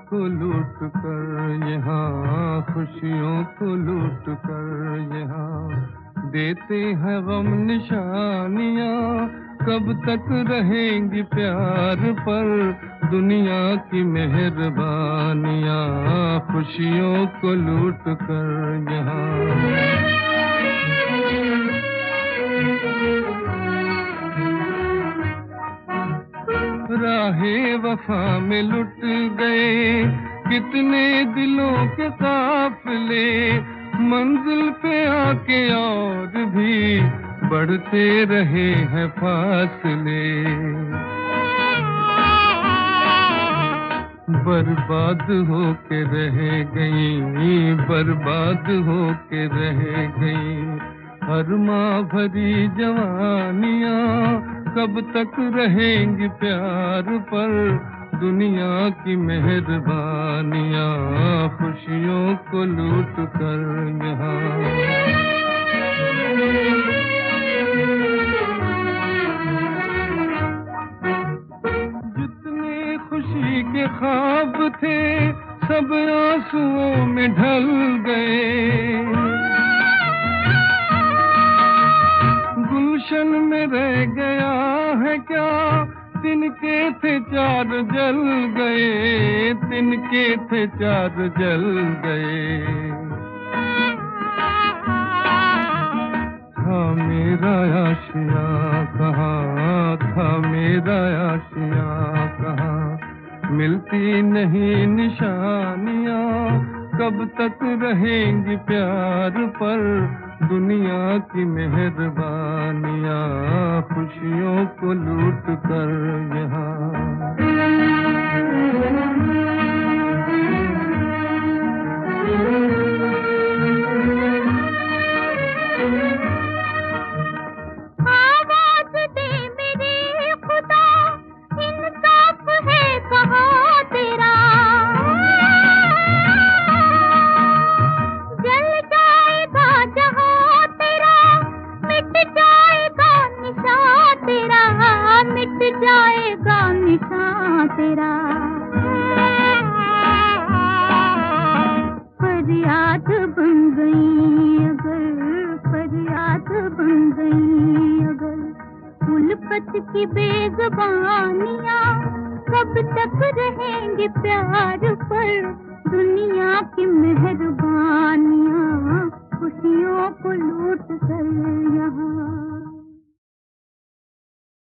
को लूट कर यहाँ, खुशियों को लूट कर यहाँ देते हैं गम निशानियाँ। कब तक रहेंगी प्यार पर दुनिया की मेहरबानियाँ, खुशियों को लूट कर यहाँ। राहे वफा में लुट गए कितने दिलों के काफिले, मंजिल पे आके और भी बढ़ते रहे हैं फासले। बर्बाद होके रह गई, बर्बाद होके रह गई अरमा भरी जवानियाँ। कब तक रहेंगी प्यार पर दुनिया की मेहरबानियाँ, खुशियों को लूट कर यहाँ। जितने खुशी के ख्वाब थे सब आंसुओं में ढल गए, गुलशन में रह गया है क्या तिनके थे चार जल गए, तिनके थे चार जल गए। था मेरा आशिया कहाँ, था मेरा आशिया कहाँ, मिलती नहीं निशानियाँ। कब तक रहेंगी प्यार पर दुनिया की मेहरबानियाँ, खुशियों को लूट कर यहाँ। आवाज़ दे मेरे खुदा, इंसाफ है कहाँ तेरा। जल जाएगा जहाँ तेरा, मिट जाएगा निशान तेरा, मिट जाएगा निशान तेरा। फरियाद बन गई अगर, फरियाद बन गई अगर उल्फत की बेज़बानियाँ। कब तक रहेंगे प्यार पर दुनिया की मेहरबानियाँ।